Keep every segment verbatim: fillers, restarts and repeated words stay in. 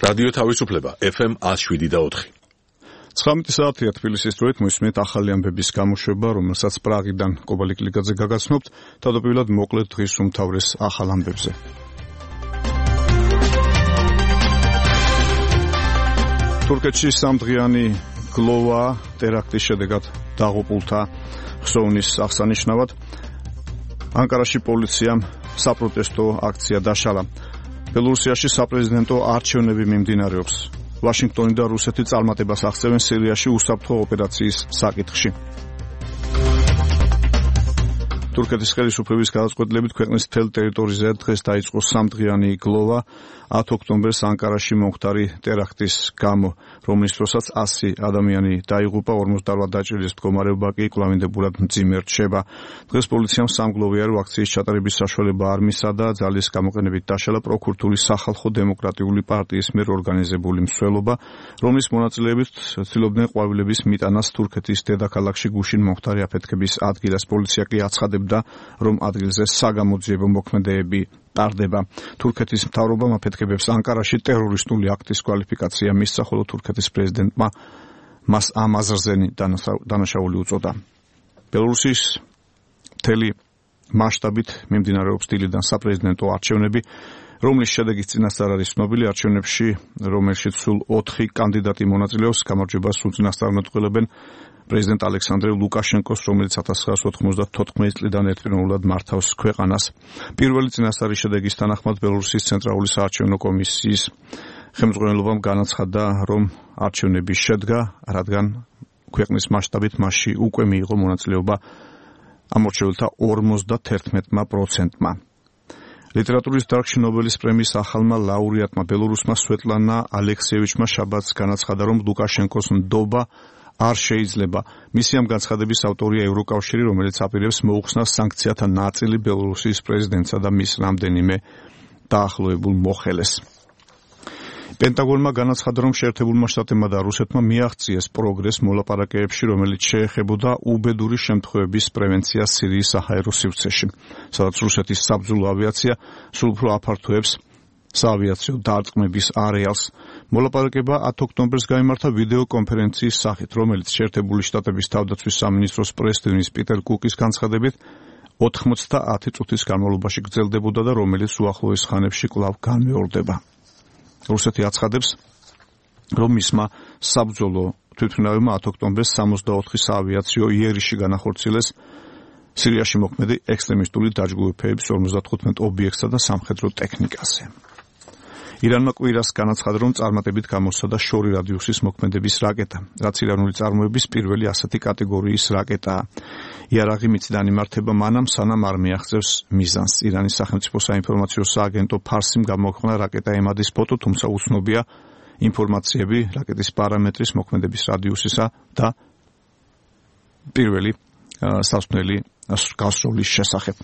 რადიო თავისუფლება ეფ ემ one oh seven და four. ცხრამეტი საათია თბილისის დროით მოისმენთ ახალი ამბების გამოშვება, რომელსაც პრაღიდან კობალიკ ლიგაძე გაგაცნობთ. თავდაპირველად მოკლედ დღის უმთავრეს ახალ ამბებზე. თურქეთში სამდღიანი გლოვა ტერაქტის შედეგად დაღუპულთა ხსოვნის აღსანიშნავად ანკარაში პოლიციამ საპროტესტო აქცია დაშალა. ბელორუსიაში საპრეზიდენტო არჩევნები მიმდინარეობს. ვაშინგტონი და რუსეთი წარმატებას აღწევენ სირიაში უსაფრთხო ოპერაციის საკითხში. თურქეთის ხელისუფლების გადაწყვეტილებით ქვეყნის მთელ ტერიტორიაზე დღეს დაიწყო სამდღიანი გლოვა ათი ოქტომბერს ანკარაში მომხდარი ტერაქტის გამო, რომლის დროსაც ასი ადამიანი დაიღუპა, ორმოცდაოთხ დაჭრილის მდგომარეობა კი კვლავინდებურად მძიმე რჩება. დღეს პოლიციამ სამგლოვიარო აქციის ჩატარების საშუალება არ მისცა და ძალის გამოყენებით დაშალა პროქურთული სახალხო დემოკრატიული პარტიის მიერ ორგანიზებული მსვლელობა, რომლის მონაწილეებით ცდილობდნენ ყვავილების მიტანას თურქეთის დედაქალაქში გუშინ მომხდარი აფეთქების ადგილას. პოლიცია კი აცხადებდა, რომ ადგილზე საგამოძიებო მოქმედებები ტარდება. თურქეთის მთავრობამ აფეთქებებს ანკარაში ტერორისტული აქტის კვალიფიკაცია მისცა, ხოლო თურქეთის პრეზიდენტმა მას ამ აზრზენი დანაშაული უწოდა. ბელორუსის მთელი მასშტაბით მიმდინარეობს დილიდან საპრეზიდენტო არჩევნები, რომლის შედეგის წინასწარ არის ცნობილი. არჩევნებში, რომელშიც სულ ოთხი კანდიდატი მონაწილეობს, გამარჯვებას უწინასწარმეტყველებენ პრეზიდენტ ალექსანდრე ლუკაშენკოს, რომელიც ათას ცხრაასი ოთხმოცდათოთხმეტი წლიდან ერთდროულად მართავს ქვეყანას. პირველი წინასწარი შედეგის თანახმად ბელორუსის ცენტრალური საარჩევნო კომისიის ხელმძღვანელობამ განაცხადა, რომ არჩევნები შედგა, რადგან ქვეყნის მასშტაბით მასში უკვე მიიღო მონაწილეობა ამორჩეულთა ორმოცდათერთმეტი პროცენტმა. ლიტერატურის დარგში ნობელის პრემიის ახალმა ლაურეატმა ბელორუსმა სვეტლანა ალექსიევიჩმა შაბათს განაცხადა, რომ ლუკაშენკოს ნდობა არ შეიძლება. მისი ამ განცხადების ავტორია ევროკავშირი, რომელიც აპირებს მოუხსნას სანქციათა ნაწილი ბელორუსის პრეზიდენტსა და მის რამდენიმე დაახლოებულ მოხელეს. პენტაგონმა განაცხადა, რომ შეერთებულმა შტატებმა და რუსეთმა მიაღწიეს პროგრესს მოლაპარაკებებში, რომელიც შეეხებოდა უბედური შემთხვევების პრევენციას სირიის საჰაერო სივრცეში, სადაც რუსეთის საბრძოლო ავიაცია სულ უფრო აფართოებს საავიაციო დარტყმების არეალს. მოლაპარაკება ათი ოქტომბერს გაიმართა ვიდეო კონფერენციის სახით, რომელიც შეერთებული შტატების თავდაცვის სამინისტროს პრეს-ტივნის პიტერ კუკის განცხადებით ოთხმოცდაათი წუთის განმავლობაში გრძელდებოდა და რომელიც უახლოეს ხანებში კვლავ განმეორდება. რუსეთი აცხადებს, რომ მისმა საბრძოლო თვითმფრინავებმა ათი ოქტომბერს სამოცდაოთხი საავიაციო იერიში განახორციელეს სირიაში მოქმედი ექსტრემისტული დაჯგუფების ორმოცდათხუთმეტ ობიექტსა და სამხედრო ტექნიკაზე. ირანმა კვირას განაცხადა, რომ წარმატებით გამოსცადა შორი რადიუსის მოქმედების რაკეტა, რაც ირანული წარმოების პირველი ასეთი კატეგორიის რაკეტაა. იარაღი მიწიდან იმართება მანამ, სანამ არ მიაღწევს მიზანს. ირანის სახელმწიფო საინფორმაციო სააგენტო ფარსიმ გამოაქვეყნა რაკეტა ემადის ფოტო, თუმცა უცნობია ინფორმაციები რაკეტის პარამეტრის, მოქმედების რადიუსისა და პირველი სასწრაფო გასროლის შესახებ.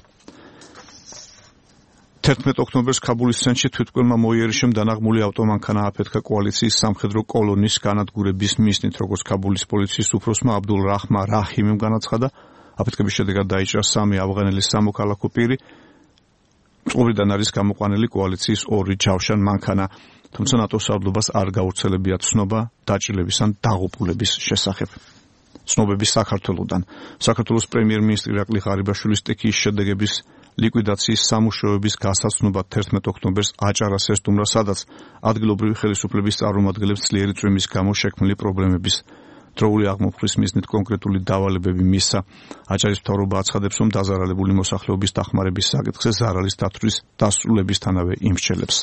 თერთმეტ ოქტომბერს ქაბულის ცენტრში თვითმკვლელმა მოიერიშემ დანაღმული ავტომანქანა აფეთქა კოალიციის სამხედრო კოლონის განადგურების მიზნით, როგორც ქაბულის პოლიციის უფროსმა აბდულ რაჰმა რაჰიმიმ განაცხადა. აფეთქების შედეგად დაიჭრა სამი ავღანელი სამოქალაქო პირი. წყობრიდან არის გამოყვანილი კოალიციის ორი ჯავშან მანქანა, თუმცა ნატოს სარდლობას არ გავრცელებია ცნობა დაჭრილების ან დაღუპულების შესახებ. ცნობები საქართველოდან. საქართველოს პრემიერ-მინისტრი ირაკლი ღარიბაშვილის სტიქიის შედეგების ლიკვიდაციის სამუშაოების გასაცნობად თერთმეტ ოქტომბერს აჭარას ესტუმრა, სადაც ადგილობრივი ხელისუფლების წარმომადგენლებს ძლიერი წვიმის გამო შექმნილი პრობლემების დროული აღმოფხვის მიზნით კონკრეტული დავალებები მისცა. აჭარის მთავრობა აცხადებს, რომ დაზარალებული მოსახლეობის დახმარების საკითხზე ზარალის დათვლის დასრულებისთანავე იმსჩელებს.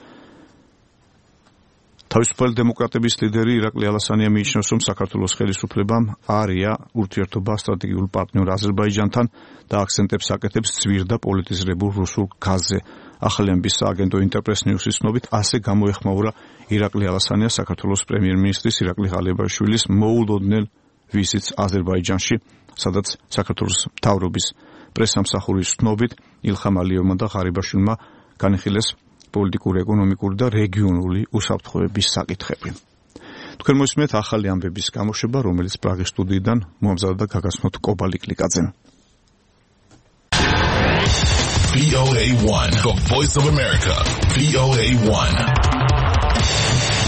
თავისუფალი დემოკრატების ლიდერი ირაკლი ალასანია მიიჩნევს, რომ საქართველოს ხელისუფლებამ არია ურთიერთობა სტრატეგიულ პარტნიორ აზერბაიჯანთან და აქცენტებს აკეთებს ძვირ და პოლიტიზირებულ რუსულ გაზზე. ახალი ამბის სააგენტო ინტერპრეს ნიუსის ცნობით ასე გამოეხმაურა ირაკლი ალასანია საქართველოს პრემიერ-მინისტრის ირაკლი ღარიბაშვილის მოულოდნელ ვიზიტს აზერბაიჯანში, სადაც საქართველოს მთავრობის პრესამსახურის ცნობით ილხამ ალიევმა და ღარიბაშვილმა განიხილეს პოლიტიკური, ეკონომიკური და რეგიონული უსაფრთხოების საკითხები. თქვენ მოისმენთ ახალი ამბების გამოშვება, რომელიც პრაღის სტუდიიდან მოამზადა და გაგაცნობთ კობალიკ ლიგაძემ. V O A one, the voice of America. V O A one.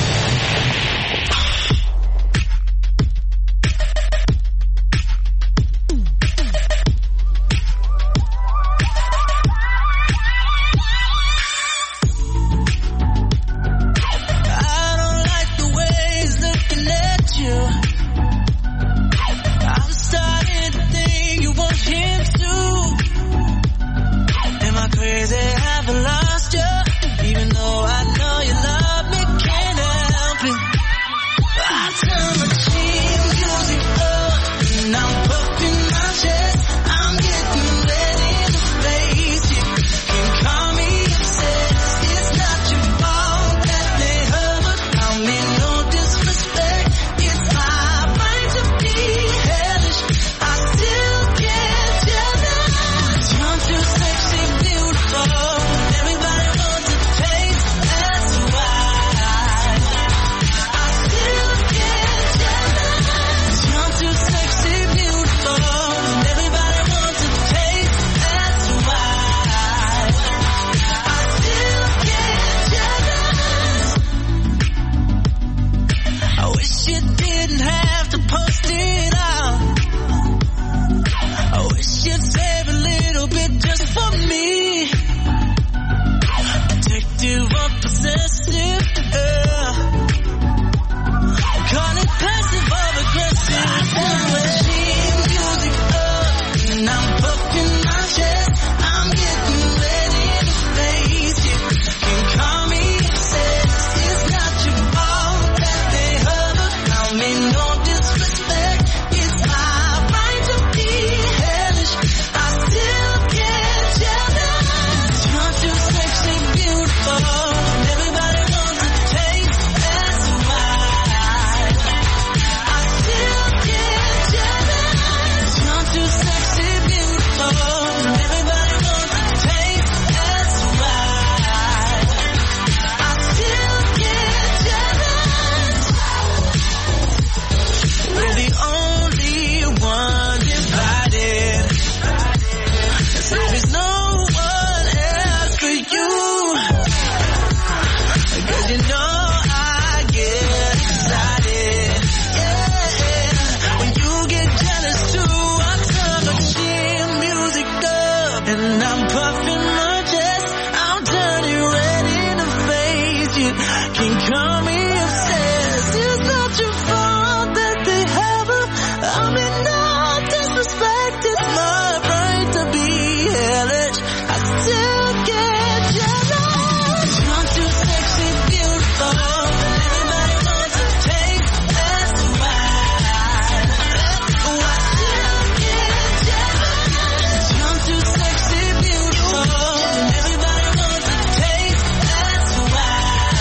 and I'm puffing my chest. I'm turning red in the face. You can call me obsessed. It's not your fault that they have her. I mean, no disrespect. It's my right to be hellish. I still get jealous. You're too sexy, beautiful. Everybody wants to taste. That's why. I still get jealous. You're too sexy, beautiful. Everybody wants to taste. That's why.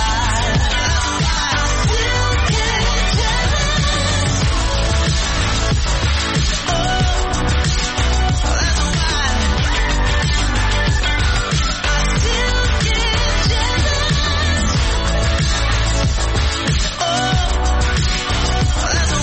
I still get jealous. Oh, that's why. I still get jealous. Oh, that's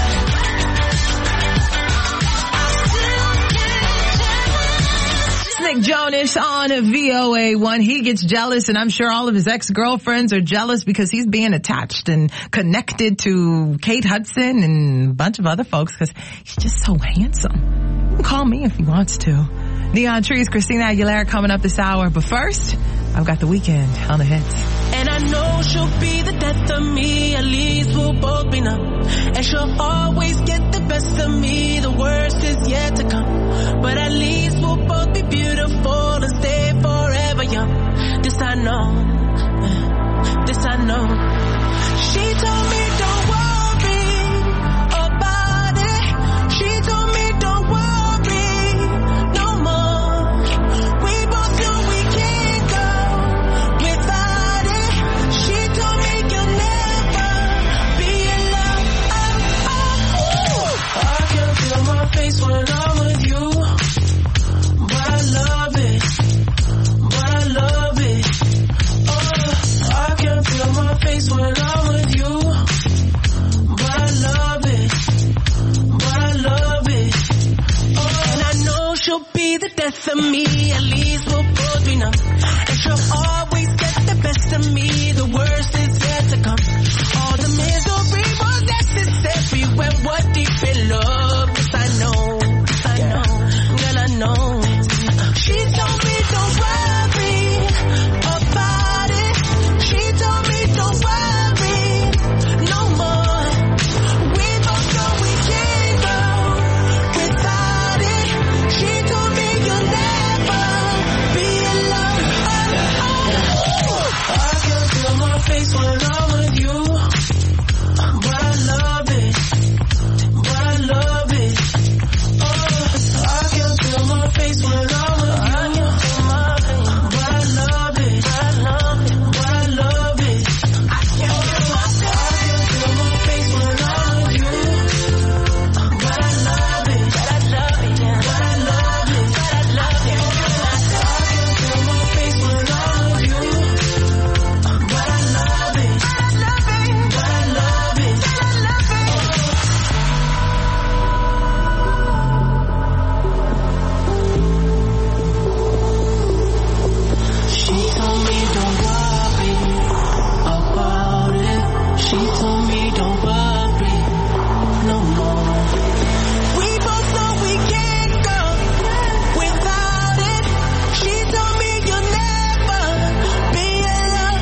why. It's Nick Jonas on V O A one. He gets jealous, and I'm sure all of his ex-girlfriends are jealous because he's being attached and connected to Kate Hudson and a bunch of other folks because he's just so handsome. You can call me if he wants to. Neon Trees, Christina Aguilera coming up this hour. But first, I've got The Weeknd on the hits. And I know she'll be the death of me, at least we'll both be numb. And she'll always get the best of me, the worst is yet to come. But at least we'll both be beautiful and stay forever young. This I know, this I know. She told me don't worry about it. She told me don't worry no more. We both know we can't go without it. She told me you'll never be alone. I can feel my face when I'm with you, but I love it, but I love it. Oh, I can feel my face when I'm with you, but I love it, but I love it. Oh, and I know she'll be the death of me, at least we'll both be numb. And she'll always get the best of me, the worst is yet to come. All the misery was necessary when we're deep in love. Yes, I know, I know, girl, I know. She told me don't worry about it. She told me don't worry no more. We both know we can't go without it. She told me you'll never be alone. I can feel my face when I'm with you, but I love it, but I love it. Oh, I can feel my face when I'm with you, but I love it, but I love it, but I love it. I can feel my face when I'm with you, but I love it, but I love it, but I love it, but I love it. I can feel my face when I'm with you, but I love it, but I love it, but I love it, but I love it. She told me don't worry about it. She told me don't worry no more. We both know we can't go without it. She told me you'll never be alone.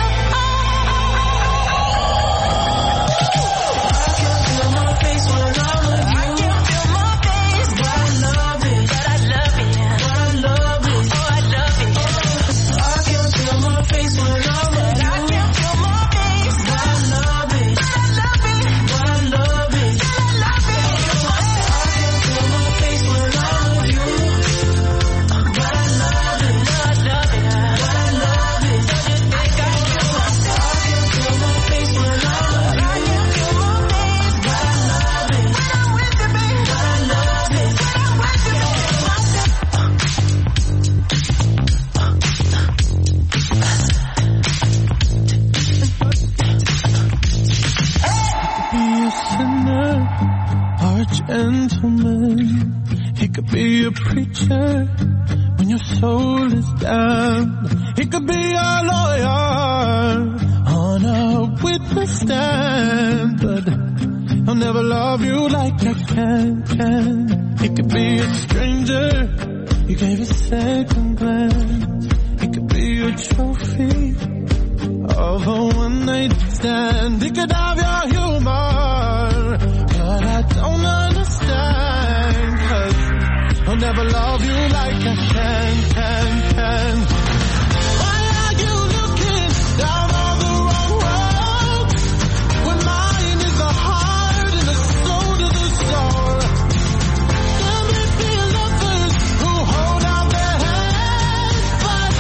I can feel my face when I'm with you. I can feel my face, but I love it, but I love it, but I love it. Oh, I love it. I can feel my face when I'm with you. I can feel my face, but I love it, but I love it, but I love it, but I love it. I can feel my face when I'm with you, but I love it, but I love it, but I love it. Don't you think I feel my face? I can feel my face when I'm with you. I can feel my face, but I love it when I'm with you, baby. But I love it when I'm with you, Be a sinner or a gentleman. He could be a preacher when your soul is down. He could be a lawyer on a witness stand, but I'll never love you like I can, can. He could be a stranger You gave a second glance. It could be a trophy of a one-night stand. It could have your humor, but I don't understand. 'Cause I'll never love you like I can, can, can. Why are you looking down on the wrong road? When mine is the heart and the soul to the soul. There may be lovers who hold out their hands, but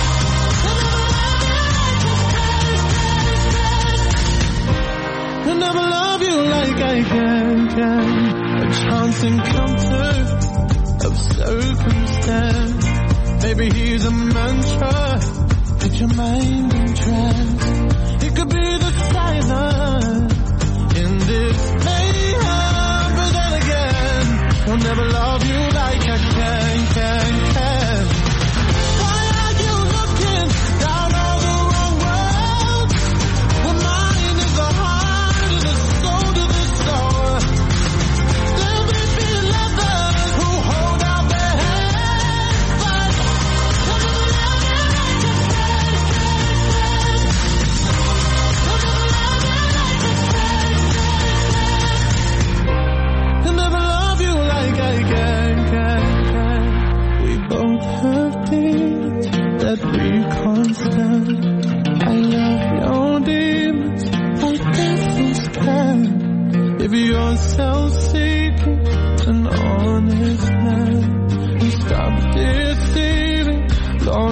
I'll never love you like I can, can. A chance encounter of circumstance. Maybe he's a mantra. Put your mind in trance. It could be the silence in this mayhem. But then again, I'll never love you like I can, can, can. Why are you looking down on the wrong road? When mine is the heart and the soul to the soul. There may be lovers who hold out their hands, but I'll never love you like I can, can, can. I'll never love you like I can, can, can. I'll never love you like I can, can, can. We both have demons that we can't stand. I love your demons, I devils can. If you're self-seeking, an honest man, and stop deceiving, Lord,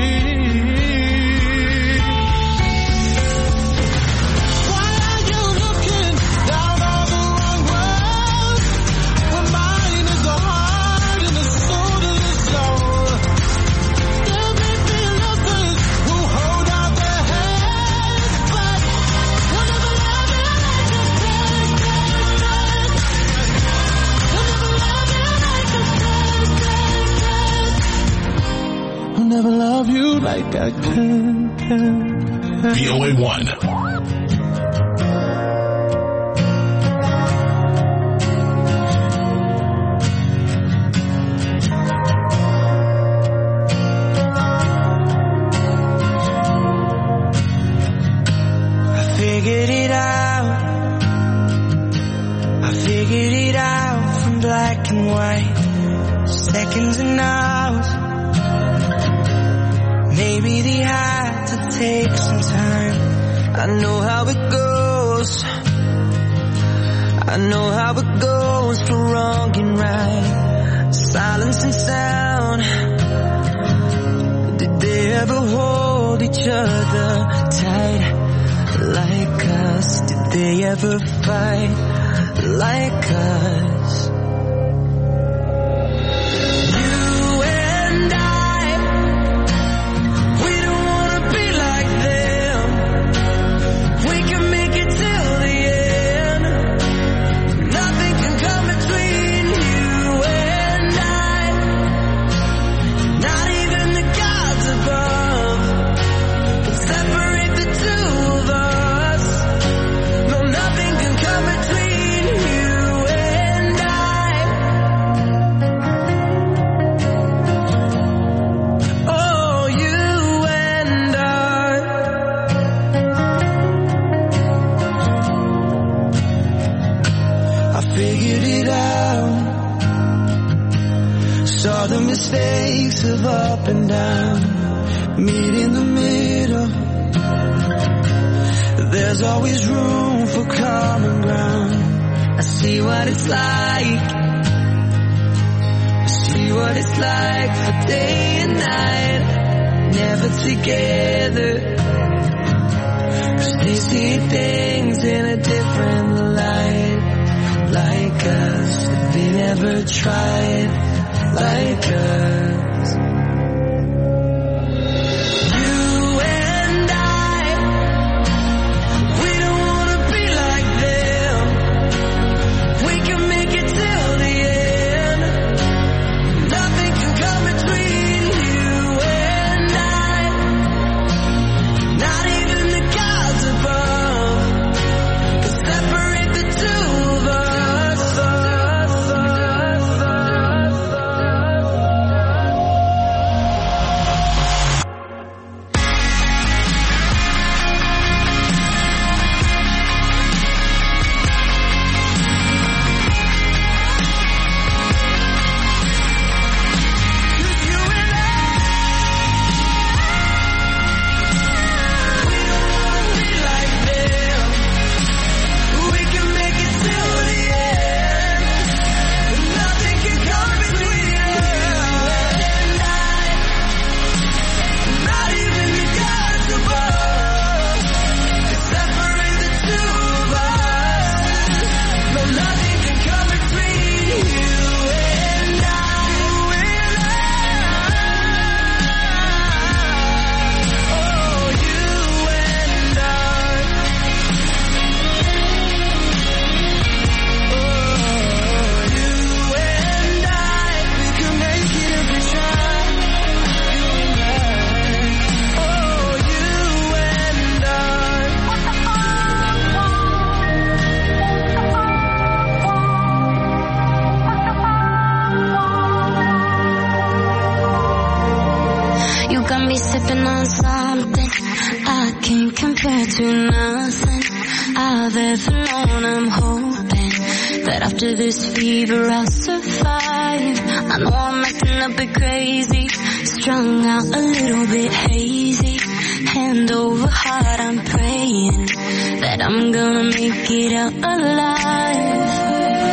please. Why are you looking down on the wrong road? When mine is the heart and the soul to the soul. There may be lovers who hold out their hands, but I'll never love you like I can, can, can. I'll never love you like I can, can, can. I'll never love you like I can, can, can. V O A one. I figured it out. I figured it out from black and white. Seconds and hours. Maybe they had to take some time. I know how it goes. I know how it goes for wrong and right. Silence and sound. Did they ever hold each other tight like us? Did they ever fight like us? You and I, we don't wanna be like them. We can make it till the end. Nothing can come between you and I. Not even the gods above can separate the two of us. No, nothing can come between you and I. Oh, you and I. I figured it out. Saw the mistakes of up and down. Meet in the middle. There's always room for common ground. I see what it's like. I see what it's like for day and night. Never together. 'Cause they see things in a different light. Like us, they never tried like us. You and I, we don't wanna be like them. We can make it till the end. Nothing can come between you and I. Not even the gods above can separate the two of us. me sipping on something I can't compare to nothing I've ever known. I'm hoping that after this fever I'll survive. I know I'm acting a bit crazy, strung out a little bit hazy. Hand over heart, I'm praying that I'm gonna make it out alive.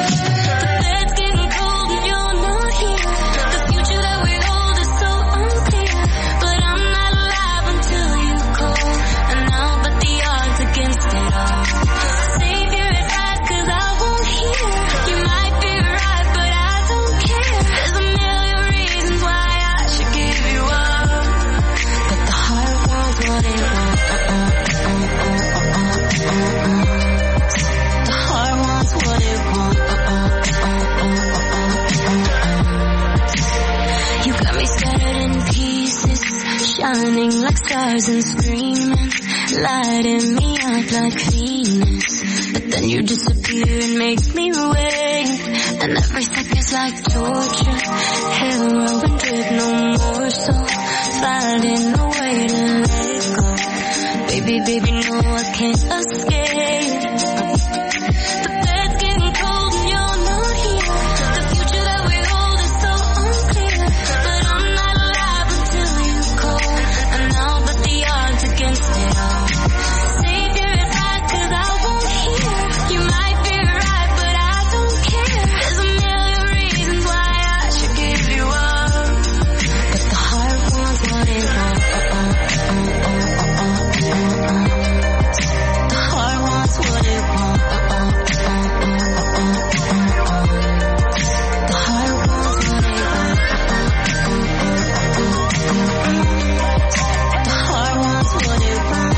Shining like stars and screaming, lighting me up like Venus. But then you disappear and make me wait, and every second's like torture. Heroin drip, no more, so finding a way to let it go. Baby, baby, no, I can't escape. The bed's getting cold and you're not here. The future that we hold is so unclear, but I'm not alive until you call. And now but the odds against it all. Save your advice cause I won't hear. You might be right but I don't care. There's a million reasons why I should give you up, but the heart wants what it wants. Uh, uh, uh, uh, uh, uh, uh, uh. The heart wants what it wants. Uh, uh, uh, uh, uh, uh, uh, uh. The heart wants what it wants. Uh, uh, uh, uh, uh, uh, uh. The heart wants what it wants.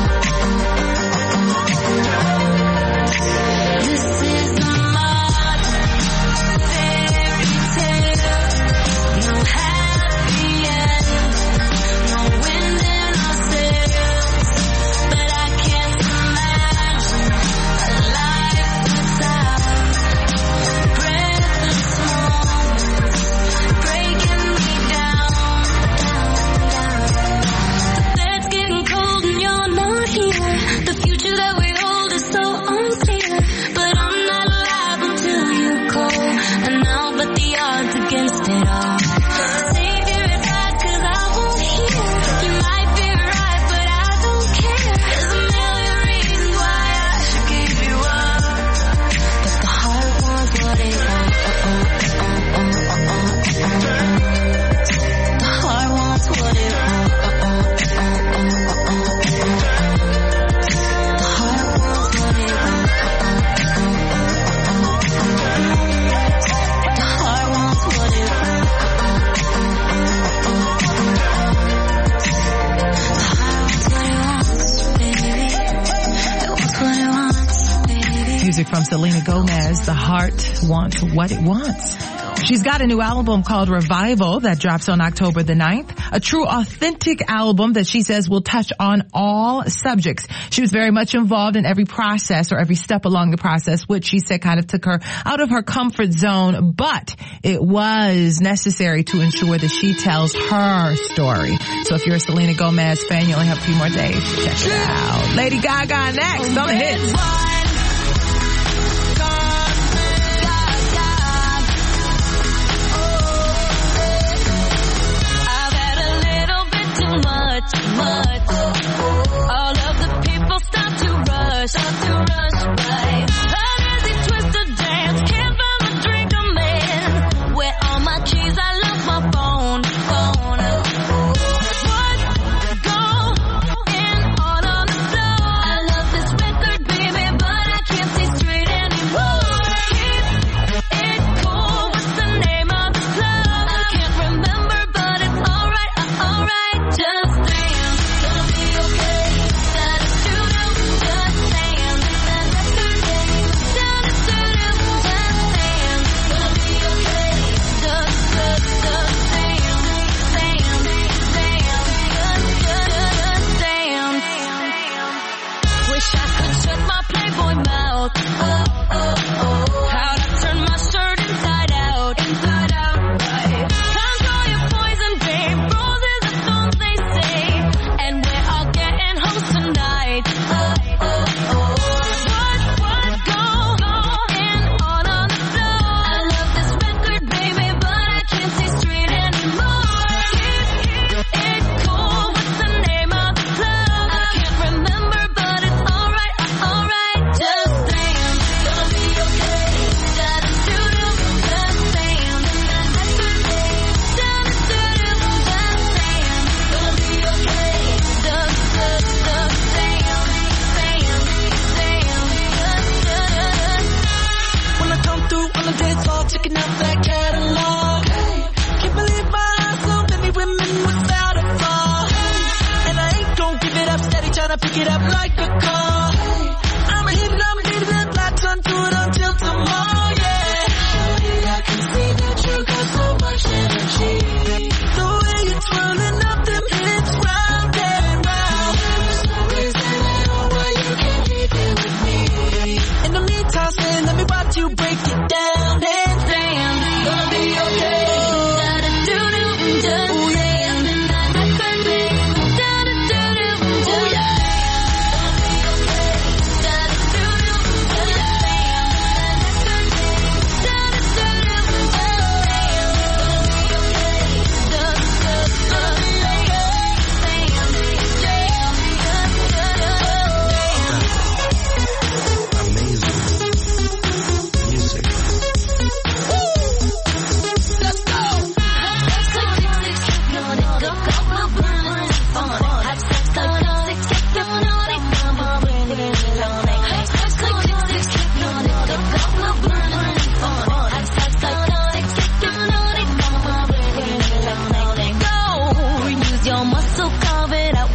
This is a modern fairy tale. No happy end, no wind in our sails. But I can't imagine a life without breathless moments breaking me down, down, down. The bed's getting cold and you're not here. The future that we hold is so unclear, but I'm not alive until you call. And now but the odds against it all. Save your advice cause I won't hear. You might be right but I don't care. There's a million reasons why I should give you up, but the heart wants what it wants. Uh, uh, uh, uh, uh, uh, uh, uh. The heart wants what it wants. Uh, uh, uh, uh, uh, uh, uh, uh. The heart wants what it wants. Uh, uh, uh, uh, uh, uh, uh. The heart wants what it wants. Uh, uh, uh, uh, uh, uh, uh. The heart wants what it wants, baby. It wants what it wants, baby. Music from Selena Gomez, The Heart Wants What It Wants. She's got a new album called Revival that drops on October the ninth. A true authentic album that she says will touch on all subjects. She was very much involved in every process or every step along the process, which she said kind of took her out of her comfort zone, but it was necessary to ensure that she tells her story. So if you're a Selena Gomez fan, you only have a few more days to check it out. Lady Gaga next on the hits. Much, much. All of the people start to rush, start to rush by. A dizzy twisted dance, can't find a drink I'm in. Where all my keys? I left my phone, phone. What's going on on the floor? I love this record, baby, but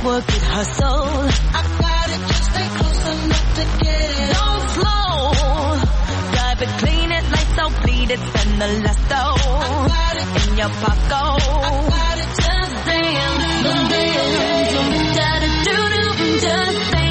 work it, hustle. I got it, just stay close enough to get it. Don't slow. Drive it, clean it, lights out, bleed it, spend the last dough. I got it in your pocket. I got it, just dance, dance, dance, dance, dance, just dance.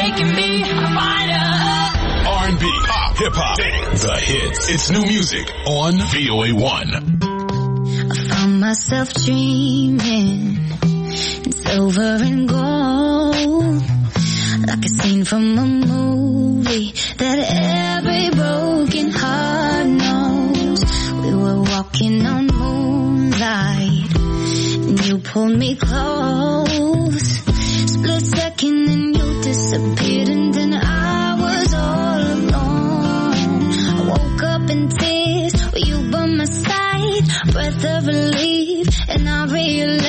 making me a fighter. R and B, pop, hip hop, dance, the hits. It's new music on V O A one. I found myself dreaming in silver and gold, like a scene from a movie that every broken heart knows. We were walking on moonlight, and you pulled me close. Split second and you disappeared, and then I was all alone. I woke up in tears with you by my side, breath of relief, and I realized,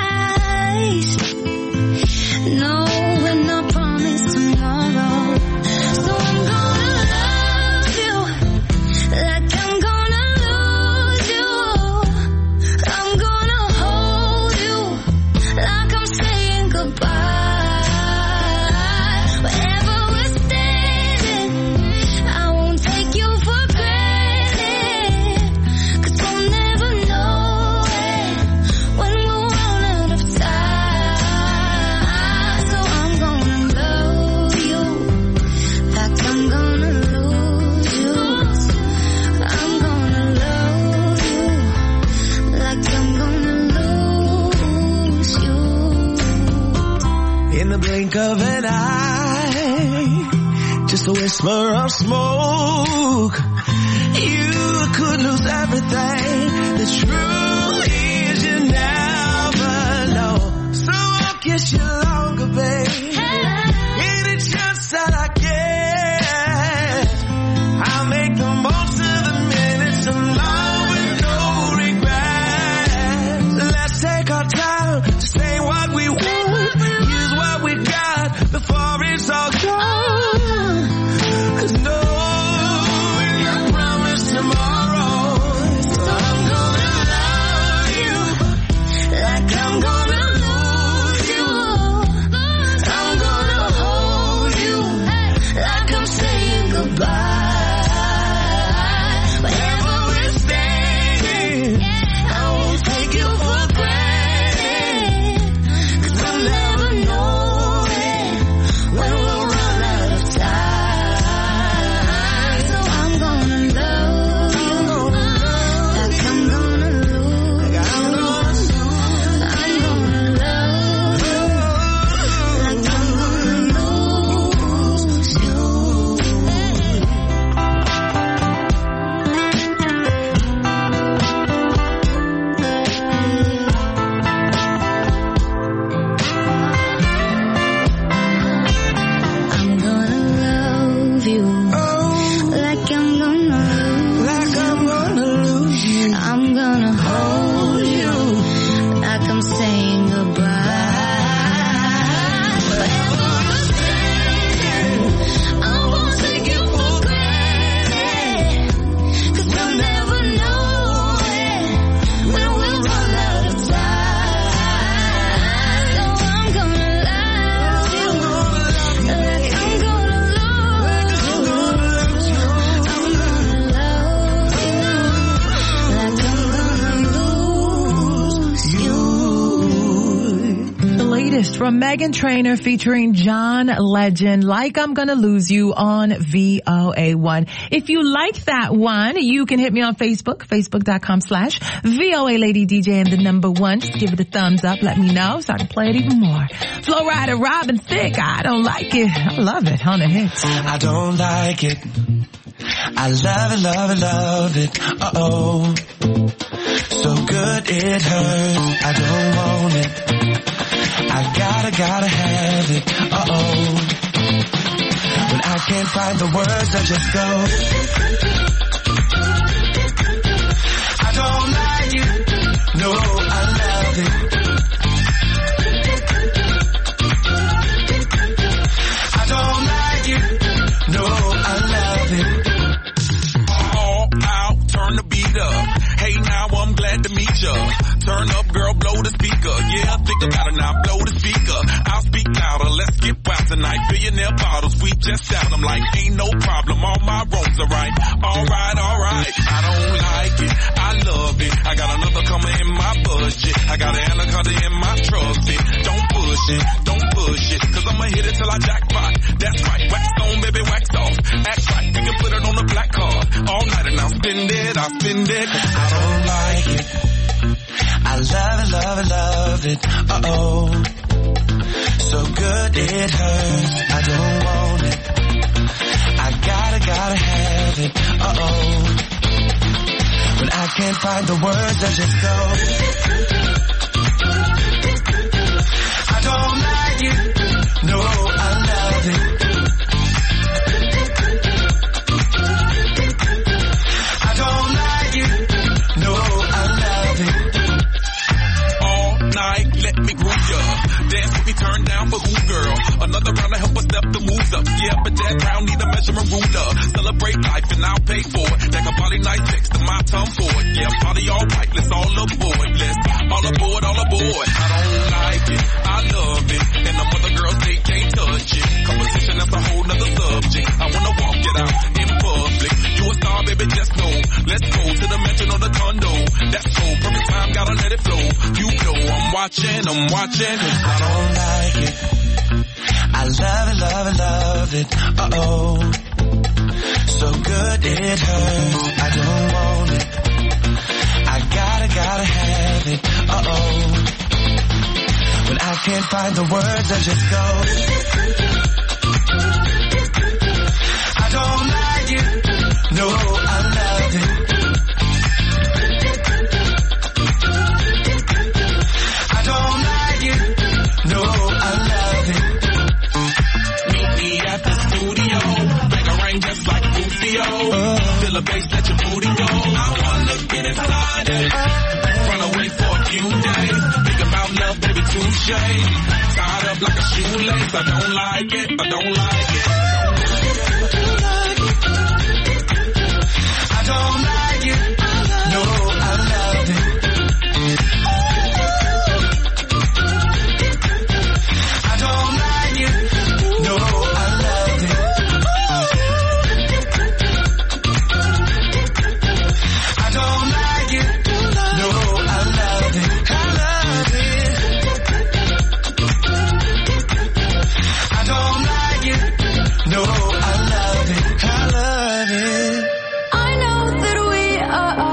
no, we're not promised tomorrow. So I'm gonna love you like I'm gonna lose you. I'm gonna hold you like I'm saying goodbye. Wherever we're standing, I won't take you for granted, 'cause we'll never know it when we'll run out of time. So I'm gonna love you like I'm gonna lose you. I'm gonna love you like I'm gonna lose you. In the blink of an eye, just a whisper of smoke, you could lose everything. The truth is you never know. So I'll kiss you longer, babe. Any chance that I get, I'll make the most of the minutes alone with no regrets. Let's take our time to say what we want, use what we got before it's all gone. 'Cause no, we're not promised tomorrow. So I'm gonna love you like I'm gonna lose you. I'm gonna hold you like I'm saying goodbye. Wherever we're standing, I won't take you for granted, 'cause we'll never know it when we'll run out of time. So I'm gonna love you like I'm gonna lose you. I'm gonna love you like I'm gonna lose you. I'm gonna love you like I'm gonna lose like I'm gonna lose you. I'm gonna hold you like I'm saying goodbye. Wherever you're standing, I won't take you for granted, 'cause we'll never know it when we'll run out of time. So I'm gonna love you like I'm gonna lose you. I'm gonna love you like I'm gonna lose you. The latest from Meghan Trainor featuring John Legend, Like I'm Gonna Lose You on V O A one. If you like that one, you can hit me on Facebook, facebook.com slash VOA Lady D J and the number one. Just give it a thumbs up, let me know so I can play it even more. Flo Rida, Robin Thicke, I don't like it. I love it on the hits. I don't like it. I love it, love it, love it. Uh-oh. So good it hurts. I don't want it. I gotta, gotta have it. Uh-oh. When I can't find the words, I just go. I don't like it. No, I love it. I don't like it. No, I love it. All out, turn the beat up. Hey, now I'm glad to meet ya. Turn up, girl, blow the speaker. Yeah, think about it now, blow the speaker. I'll speak louder, let's get wild tonight. Billionaire bottles, we just out. I'm like, ain't no problem, all my roads are right. Alright, alright, I don't like it, I love it. I got another coming in my budget. I got an anaconda in my trusty. Don't push it, don't push it, cause I'ma hit it till I jackpot. That's Act right, we can put it on the black card. All night and I'll spend it, I'll spend it. Cause I don't like it. I love it, love it, love it. Uh-oh. So good it hurts. I don't want it. I gotta, gotta have it. Uh-oh. When I can't find the words, I just go. I don't like it. No, I love it. I don't like it. No, I love it. All night, let me groove ya. Dance with me, turn down for who, girl? Another round to help us step the moves up. Yeah, but that round need a measurement ruler. Celebrate life and I'll pay for it. Like a body nice next to my tongue for it. Yeah, party all right, let's all aboard. Let's all aboard, all aboard. I don't like it, I love it. And the other girls, they can't touch it. Competition, that's a whole nother subject. I wanna walk it out in public. You a star, baby, just know. Let's go to the mansion or the condo. That's so perfect time, gotta let it flow. You know I'm watching, I'm watching. I don't like it. I love it, love it, love it. Uh-oh. So good it hurts. I don't want it. I gotta, gotta have it. Uh-oh. When I can't find the words, I just go. I don't like it. No, I love it. I don't like it. No, I love it. Meet me at the studio. Bang a ring just like Rufio. Feel the bass, let your booty go. I wanna get inside it. Run away for a few days. Think about love, baby, touche. Tied up like a shoelace. I don't like it. I don't like it. I don't like it. No, I love it. I don't like it. No, I love it. I don't like it. No, I love it. I love it. I don't like it. No, I love it. I love it. I know that we are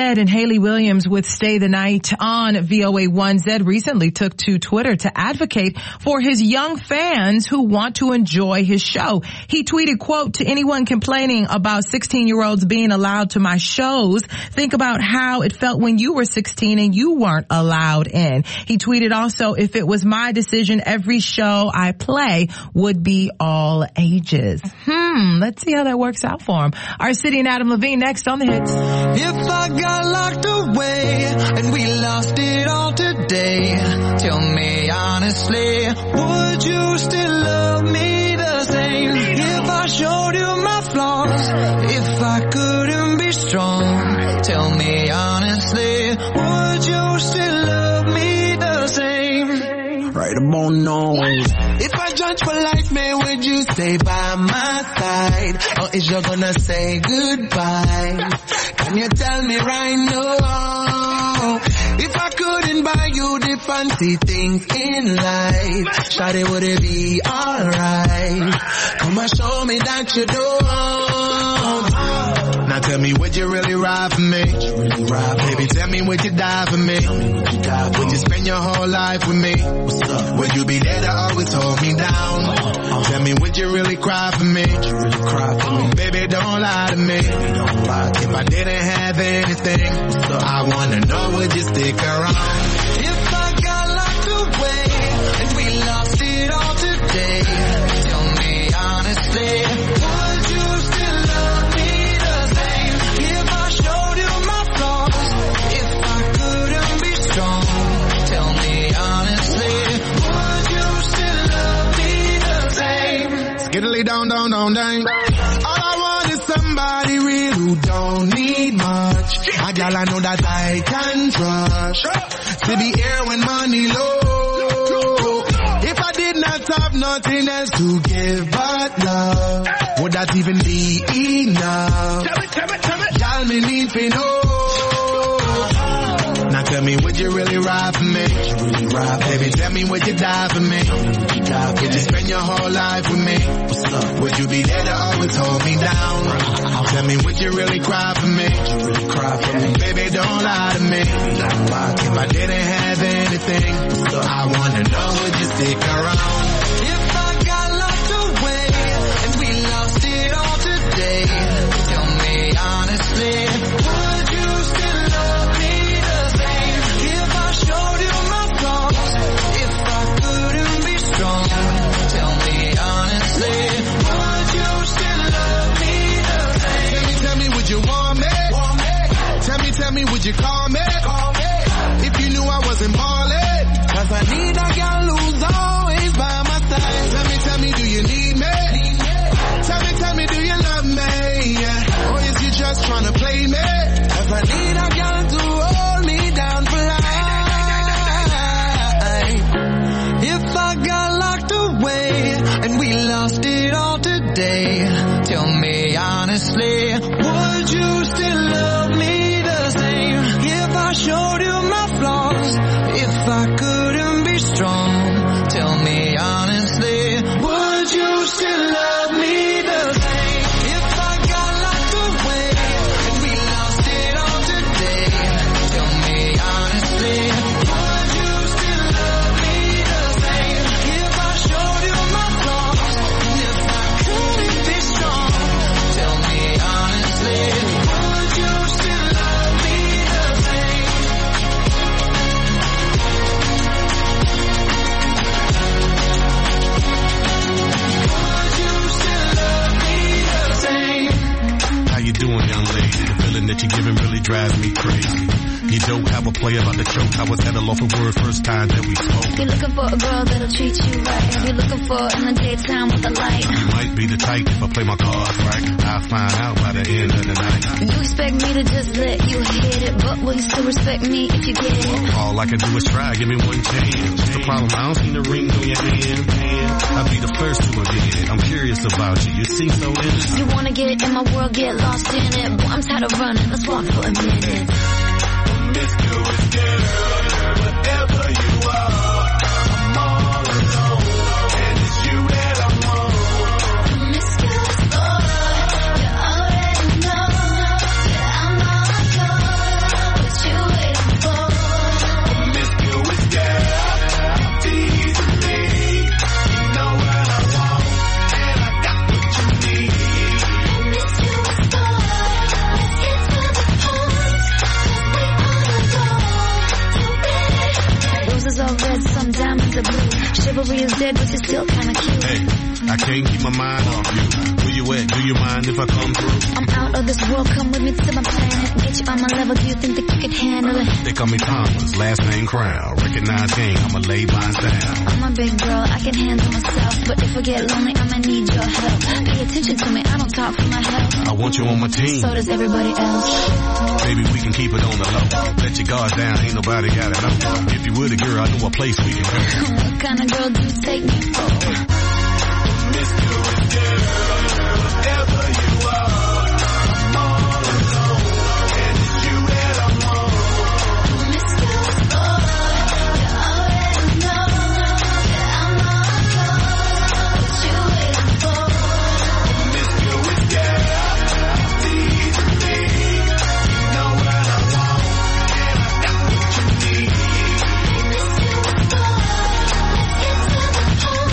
Zedd and Haley Williams with Stay the Night on V O A one. Zedd recently took to Twitter to advocate for his young fans who want to enjoy his show. He tweeted, quote, to anyone complaining about sixteen-year-olds being allowed to my shows, think about how it felt when you were sixteen and you weren't allowed in. He tweeted also, if it was my decision, every show I play would be all ages. Hmm, let's see how that works out for him. Our City and Adam Levine next on the hits. If I got locked away and we lost it all today, tell me honestly, would you still love me the same? If I showed you my flaws, if I couldn't be strong, tell me honestly, would you still love me the same? Right about now. If I judge for life, man, would you stay by my side? Or is you gonna say goodbye? Can you tell me right now? If I couldn't buy you the fancy things in life, shawty, would it be alright? Come and show me that you don't. Now tell me, would you really ride for me? Really ride, baby, tell me, would you die for me? Would you, die for would you spend your whole life with me? Would you be there to always hold me down? Uh-huh. Tell me, would you really cry for me? Would you really cry for me? Baby, don't lie to me. Baby, don't lie to if me. I didn't have anything, I wanna know, would you stick around? If I got locked away and we lost it all today, tell me honestly, would you still love me the same? If I showed you my flaws, if I couldn't be strong, tell me honestly, would you still love me the same? Skiddly down, down, down, down. All I want is somebody real who don't need much. A girl I know that I can trust. To be here when money low. If I did not have nothing else to give but love, would that even be enough? Tell me, tell me, tell me. Y'all me need to know. Now tell me, would you really ride for me? Really ride, baby, tell me, would you die for me? Would you, would you spend your whole life with me? Would you be there to always hold me down? Tell me, would you really cry for me? Would you really cry for me? Baby, don't lie to me. Don't lie to if I didn't have anything, I wanna know, would you stick around? If I got locked away and we lost it all today, tell me honestly, would you still love me the same? If I showed you my flaws, if I couldn't be strong, tell me honestly, would you still love me the same? Tell me, tell me, would you want me? Want me? Tell me, tell me, would you call me? Call me. If you knew I wasn't ballin', cause I need a girl who's always by my side. Tell me, tell me, do you need me? Need me? Tell me, tell me, do you love me? Yeah. Or is you just tryna play me? Cause I need a girl to hold me down for life. If I got locked away and we lost it all today, tell me honestly, would you still love me the same? If I showed you my flaws, if I couldn't be strong, tell me honestly, would you still love me the same? If I got locked away and we lost it all today, tell me honestly, would you still love me the same? If I showed you my flaws, if I couldn't be strong, tell me honestly, would you still love me the same? How you doing, young lady? The feeling that you're giving really drives me crazy. You don't have a play about the choke. I was at a loss for word first time that we spoke. You're looking for a girl that'll treat you right. You're looking for in the daytime with the light. You might be the type if I play my cards right. I'll find out by the end of the night. You expect me to just let you hit it, but will you still respect me if you get it? All I can do is try, give me one chance. What's the problem? I don't see the rings on your hand. I'll be the first to admit it. I'm curious about you. You seem so innocent. You wanna get in my world, get lost in it. Boy, I'm tired of running. Let's walk for a minute. Promiscuous girl, whatever you are, I'm all alone, and it's you that I want. Promiscuous boy, you already know that I'm all alone. Daddy is dead, but you're still kinda cute. Hey, I can't keep my mind off you. Where you at? Do you mind if I come through? I'm out of this world, come with me to my planet. Get you on my level, do you think that you can handle it? They call me Thomas, last name Crown. Recognize game, I'ma lay mine down. I'm a big girl, I can handle myself. But if I get lonely, I'ma need your help. Pay attention to me, I don't talk for my health. I want you on my team. So does everybody else. Baby, we can keep it on the low. Let your guard down, ain't nobody got it know. If you were the girl, I know a place we can go. What kind of girl do you take me for? Miss Good girl, whatever you are, I'm all alone, and it's you that I want. Miss Good boy, you already know that I'm all alone. What you waiting for? Miss Good girl, please me, you know what I want, and I got what you need. Miss Good boy, let's get to the point.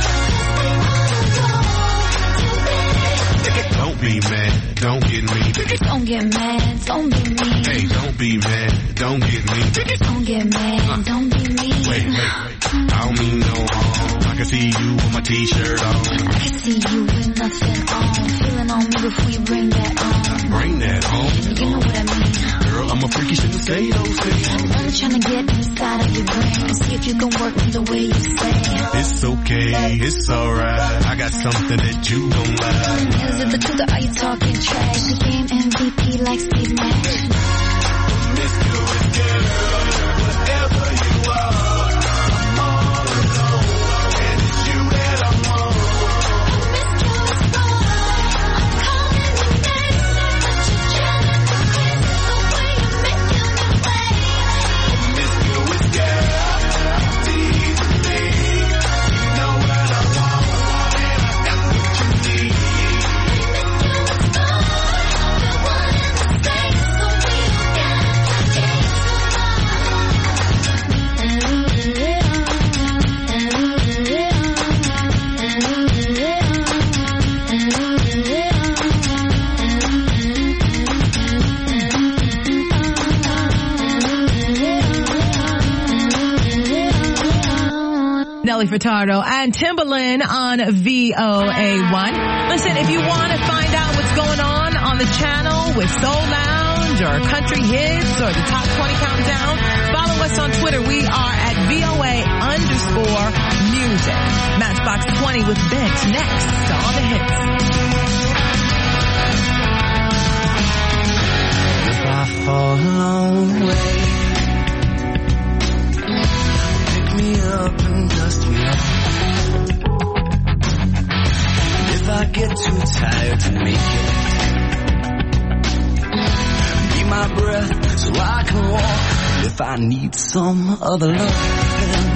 Don't be mad, don't get me. Don't get mad, don't be mean. Hey, don't be mad, don't get me. Don't get mad, don't be mean. Wait, wait, wait. I don't mean no harm. I can see you with my t-shirt on. I can see you with nothing on. Feeling on me before you bring that on. Bring that on. You know what I mean. Girl, I'm a freak, you shouldn't say those things. I'm trying to get inside of your brain and see if you can work me the way you say. It's okay, it's alright. I got something that you don't like. Is it the truth or are you talking trash? The game M V P like Steve Nash. Miss Good girl, whatever you are, I'm all alone, and it's you that I want. Miss Good boy, I'm calling your name, but you're driving me crazy the way you're making me wait. Miss Good girl, please me, you know what I want, and I got what you need. Miss Good boy, the one in the States, so we don't gotta get Nelly Furtado and Timbaland on V O A one. Listen, if you want to find out what's going on on the channel with Soul Lounge or Country Hits or the Top twenty Countdown, follow us on Twitter. We are at V O A underscore music. Matchbox twenty with Bent next to all the hits. If I fall a long way, pick me up and dust me off. If I get too tired to make it, be my breath so I can walk. If I need some other love, then